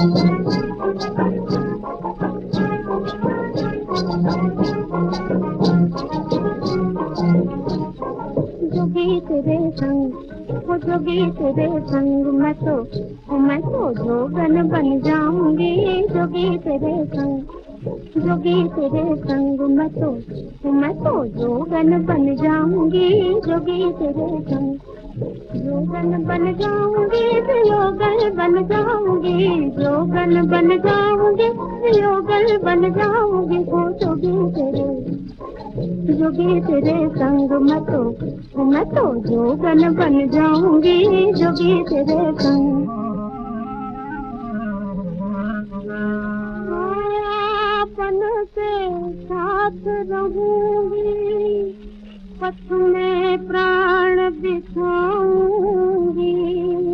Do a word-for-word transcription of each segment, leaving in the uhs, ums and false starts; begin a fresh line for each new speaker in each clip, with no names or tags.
जोगी तेरे संग, वो जोगी तेरे संग मैं तो मैं तो जोगन बन जाऊंगी। जोगी तेरे संग, जोगी तेरे संग मैं तो मैं तो जोगन बन जाऊंगी। जोगी तेरे संग जोगन बन जाऊंगी, जोगन बन जाऊंगी, जोगन बन जाऊंगी, जोगन बन जाऊंगी। वो जोगी तेरे, जोगी तेरे संग मैं तो मैं तो जोगन बन जाऊंगी। जोगी तेरे संग मायापन से साथ रहूंगी, पथ में प्राण बिछाऊंगी।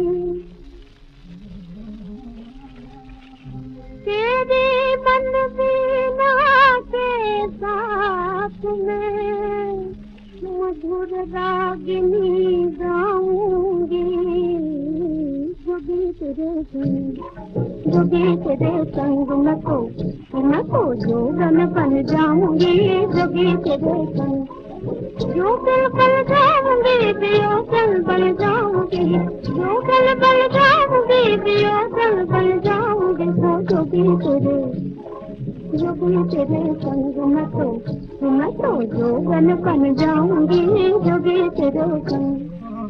तेरी मन बीना के साथ में मधुर रागिनी गाऊंगी। जोगी तेरे संग, जोगी तेरे संग मैं तो मैं तो जोगन बन जाऊंगी। जोगी तेरे संग जोगन बन जाऊंगी, जोगन बन जाऊंगी, जोगन बन जाऊंगी, जोगन बन जाऊंगी। वो जोगी तेरे, जोगी तेरे संग मैं तो मैं तो जोगन बन जाऊंगी। जोगी तेरे संग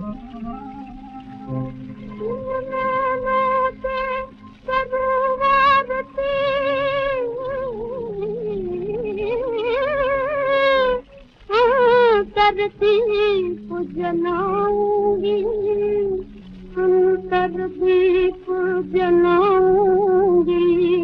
करती पूजनाऊंगी, अंतर भी पूजनाऊंगी।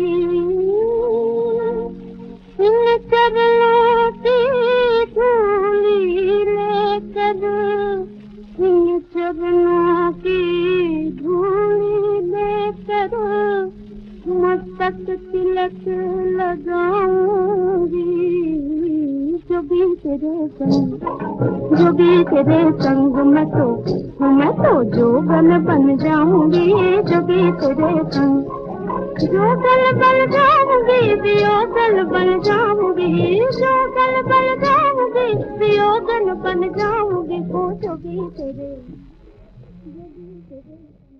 इन चरणों की धूली लेकर, इन चरणों की धूली लेकर मस्तक तिलक लगाऊंगी। जोगी तेरे संग, जोगी तेरे संग मैं तो मैं तो जोगन बन जाऊंगी। जोगी तेरे संग जोगन बन जाऊंगी, जोगन बन जाऊंगी, जोगन बन जाऊंगी, जोगन बन जाऊंगी। वो जोगी तेरे, जोगी तेरे